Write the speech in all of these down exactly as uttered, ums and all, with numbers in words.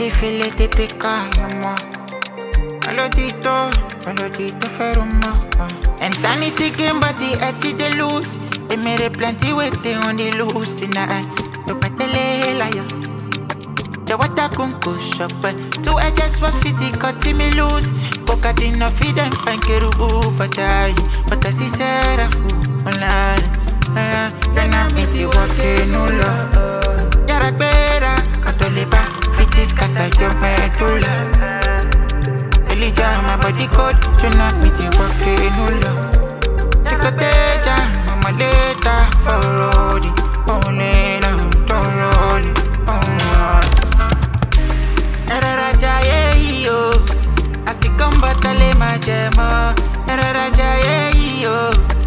ti file te pica, mo. Melodito, melodito fermo. And Tanity game body at the loose. They made it plenty waiting on the loose tonight. Look at the layer. The water kunko shop. Two edges was fifty cut me loose. Pocket in a feed and find kerubu. But I, but I see Sarah who online. Then I meet you walking no love. Yara better, Catoliba, fifty scatter your medulla. Elijah, my body code, you not meet you walking no love. Ticoteja, mama later for roadie. Only now, don't roll it. Eraraja, yeah, yo. I see come battle my jemo. Eraraja, yeah, yo.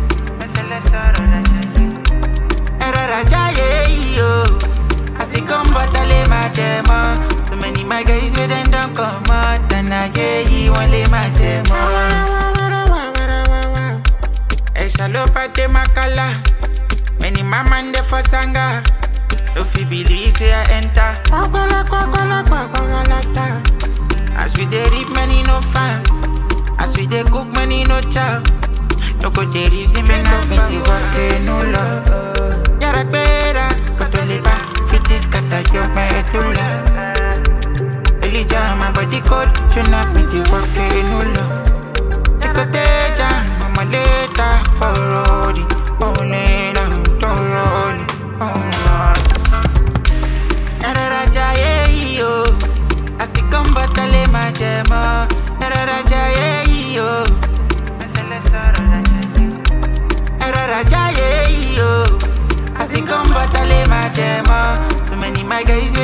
Eraraja, yeah, yo. I see come battle my jemo. Too many my guys with them don't come out. And I, yeah, you want my jemo. Shalopa de Makala. Many maman de for sanga. If you believe say I enter. As we dey reap many no farm. As we dey cook many no chow. No go dey reason me no fiti wake no love. Yara better, Catoliba, fifty scatter your medulla. Elijah, my body code, you not fiti wake no love. Ticoteja, mama later for roadie. Only now, don't roll it. Eraraja, yeah, yo. I see come battle my jemo. Eraraja, yeah, yo. Eraraja, yeah, yo. I see come battle my jemo. Too many my guys